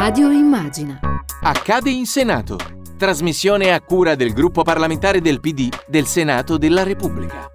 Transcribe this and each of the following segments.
Radio Immagina. Accade in Senato. Trasmissione a cura del gruppo parlamentare del PD del Senato della Repubblica.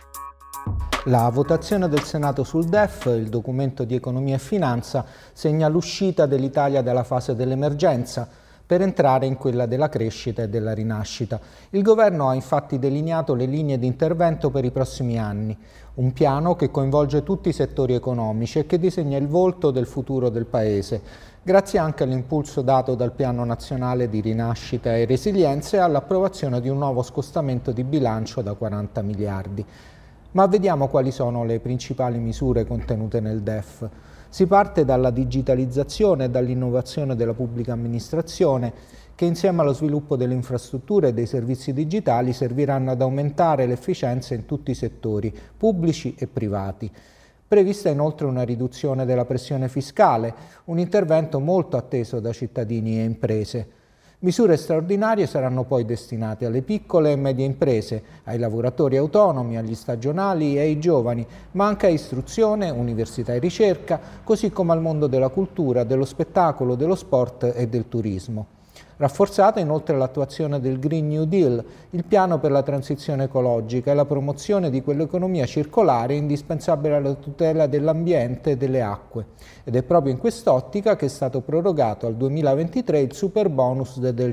La votazione del Senato sul DEF, il documento di economia e finanza, segna l'uscita dell'Italia dalla fase dell'emergenza per entrare in quella della crescita e della rinascita. Il governo ha infatti delineato le linee di intervento per i prossimi anni, un piano che coinvolge tutti i settori economici e che disegna il volto del futuro del Paese, grazie anche all'impulso dato dal Piano Nazionale di Rinascita e Resilienza e all'approvazione di un nuovo scostamento di bilancio da 40 miliardi. Ma vediamo quali sono le principali misure contenute nel DEF. Si parte dalla digitalizzazione e dall'innovazione della pubblica amministrazione, che insieme allo sviluppo delle infrastrutture e dei servizi digitali serviranno ad aumentare l'efficienza in tutti i settori, pubblici e privati. Prevista inoltre una riduzione della pressione fiscale, un intervento molto atteso da cittadini e imprese. Misure straordinarie saranno poi destinate alle piccole e medie imprese, ai lavoratori autonomi, agli stagionali e ai giovani, ma anche a istruzione, università e ricerca, così come al mondo della cultura, dello spettacolo, dello sport e del turismo. Rafforzata inoltre l'attuazione del Green New Deal, il piano per la transizione ecologica e la promozione di quell'economia circolare indispensabile alla tutela dell'ambiente e delle acque. Ed è proprio in quest'ottica che è stato prorogato al 2023 il superbonus del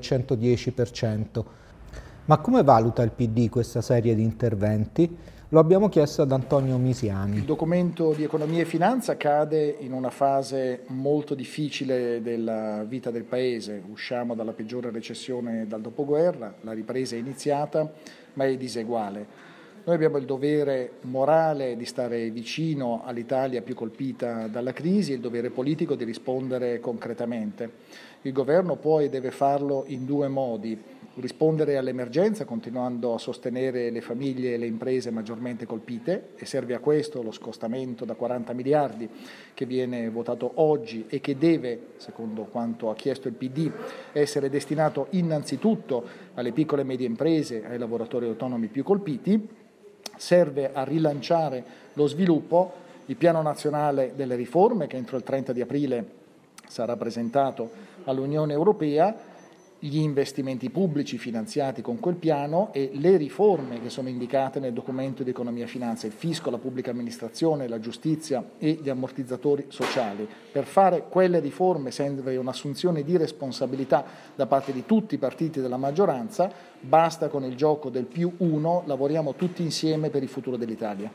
110%. Ma come valuta il PD questa serie di interventi? Lo abbiamo chiesto ad Antonio Misiani. Il documento di economia e finanza cade in una fase molto difficile della vita del Paese. Usciamo dalla peggiore recessione dal dopoguerra, la ripresa è iniziata, ma è diseguale. Noi abbiamo il dovere morale di stare vicino all'Italia più colpita dalla crisi e il dovere politico di rispondere concretamente. Il governo può e deve farlo in due modi: rispondere all'emergenza continuando a sostenere le famiglie e le imprese maggiormente colpite, e serve a questo lo scostamento da 40 miliardi che viene votato oggi e che deve, secondo quanto ha chiesto il PD, essere destinato innanzitutto alle piccole e medie imprese, ai lavoratori autonomi più colpiti. Serve a rilanciare lo sviluppo, il piano nazionale delle riforme che entro il 30 di aprile sarà presentato all'Unione Europea, gli investimenti pubblici finanziati con quel piano e le riforme che sono indicate nel documento di economia e finanza, il fisco, la pubblica amministrazione, la giustizia e gli ammortizzatori sociali. Per fare quelle riforme serve un'assunzione di responsabilità da parte di tutti i partiti della maggioranza, basta con il gioco del +1, lavoriamo tutti insieme per il futuro dell'Italia.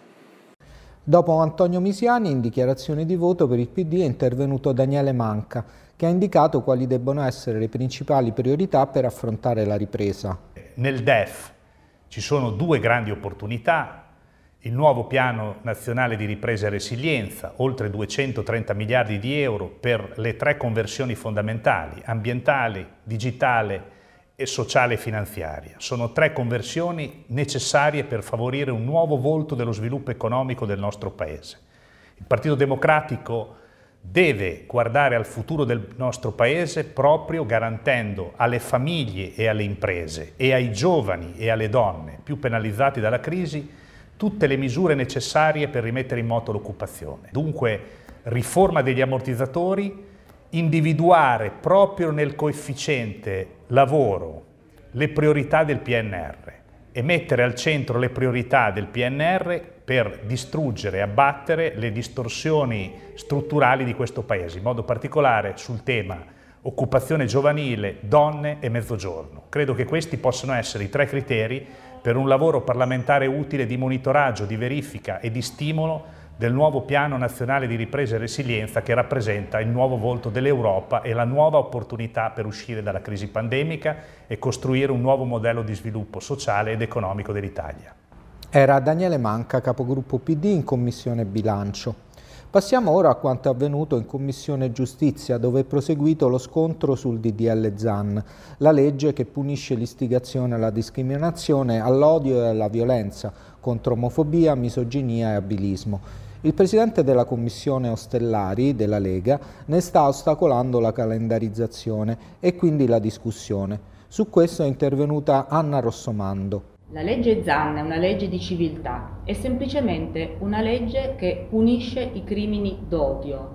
Dopo Antonio Misiani, in dichiarazione di voto per il PD è intervenuto Daniele Manca, che ha indicato quali debbono essere le principali priorità per affrontare la ripresa. Nel DEF ci sono due grandi opportunità: il nuovo piano nazionale di ripresa e resilienza, oltre 230 miliardi di euro per le tre conversioni fondamentali: ambientale, digitale e sociale e finanziaria. Sono tre conversioni necessarie per favorire un nuovo volto dello sviluppo economico del nostro Paese. Il Partito Democratico deve guardare al futuro del nostro Paese proprio garantendo alle famiglie e alle imprese e ai giovani e alle donne più penalizzati dalla crisi tutte le misure necessarie per rimettere in moto l'occupazione. Dunque, riforma degli ammortizzatori, individuare proprio nel coefficiente lavoro le priorità del PNR e mettere al centro le priorità del PNR per distruggere e abbattere le distorsioni strutturali di questo Paese, in modo particolare sul tema occupazione giovanile, donne e mezzogiorno. Credo che questi possano essere i tre criteri per un lavoro parlamentare utile di monitoraggio, di verifica e di stimolo del nuovo piano nazionale di ripresa e resilienza, che rappresenta il nuovo volto dell'Europa e la nuova opportunità per uscire dalla crisi pandemica e costruire un nuovo modello di sviluppo sociale ed economico dell'Italia. Era Daniele Manca, capogruppo PD in Commissione Bilancio. Passiamo ora a quanto è avvenuto in Commissione Giustizia, dove è proseguito lo scontro sul DDL Zan, la legge che punisce l'istigazione alla discriminazione, all'odio e alla violenza contro omofobia, misoginia e abilismo. Il presidente della Commissione Ostellari della Lega ne sta ostacolando la calendarizzazione e quindi la discussione. Su questo è intervenuta Anna Rossomando. La legge Zan è una legge di civiltà, è semplicemente una legge che punisce i crimini d'odio.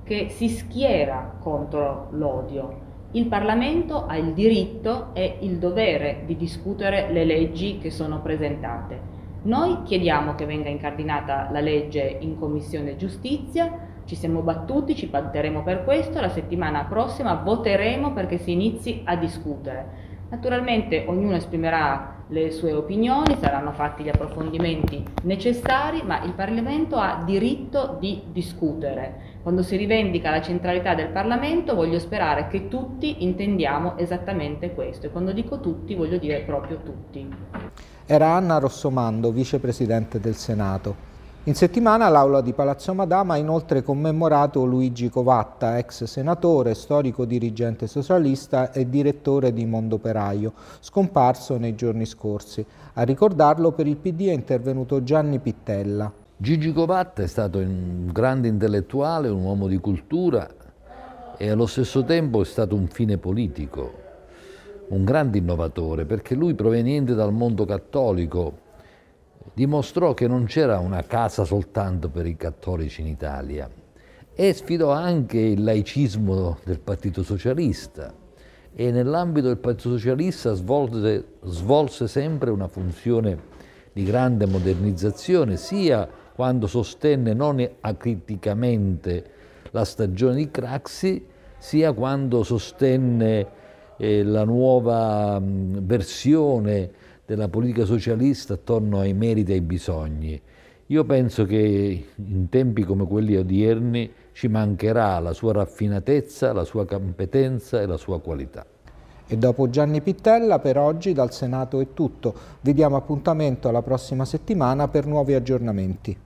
che si schiera contro l'odio. Il Parlamento ha il diritto e il dovere di discutere le leggi che sono presentate. Noi chiediamo che venga incardinata la legge in Commissione Giustizia, ci siamo battuti, ci batteremo per questo, la settimana prossima voteremo perché si inizi a discutere. Naturalmente ognuno esprimerà le sue opinioni, saranno fatti gli approfondimenti necessari, ma il Parlamento ha diritto di discutere. Quando si rivendica la centralità del Parlamento voglio sperare che tutti intendiamo esattamente questo, e quando dico tutti voglio dire proprio tutti. Era Anna Rossomando, vicepresidente del Senato. In settimana l'Aula di Palazzo Madama ha inoltre commemorato Luigi Covatta, ex senatore, storico dirigente socialista e direttore di Mondoperaio, scomparso nei giorni scorsi. A ricordarlo per il PD è intervenuto Gianni Pittella. Gigi Covatta è stato un grande intellettuale, un uomo di cultura e allo stesso tempo è stato un fine politico, un grande innovatore, perché lui, proveniente dal mondo cattolico, dimostrò che non c'era una casa soltanto per i cattolici in Italia e sfidò anche il laicismo del Partito Socialista e nell'ambito del Partito Socialista svolse sempre una funzione di grande modernizzazione, sia quando sostenne non acriticamente la stagione di Craxi, sia quando sostenne la nuova versione della politica socialista attorno ai meriti e ai bisogni. Io penso che in tempi come quelli odierni ci mancherà la sua raffinatezza, la sua competenza e la sua qualità. E dopo Gianni Pittella per oggi dal Senato è tutto. Vi diamo appuntamento alla prossima settimana per nuovi aggiornamenti.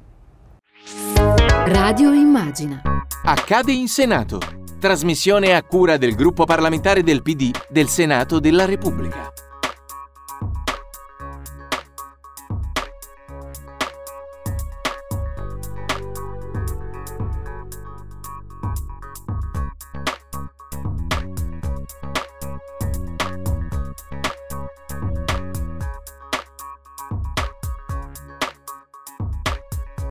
Radio Immagina. Accade in Senato. Trasmissione a cura del gruppo parlamentare del PD del Senato della Repubblica.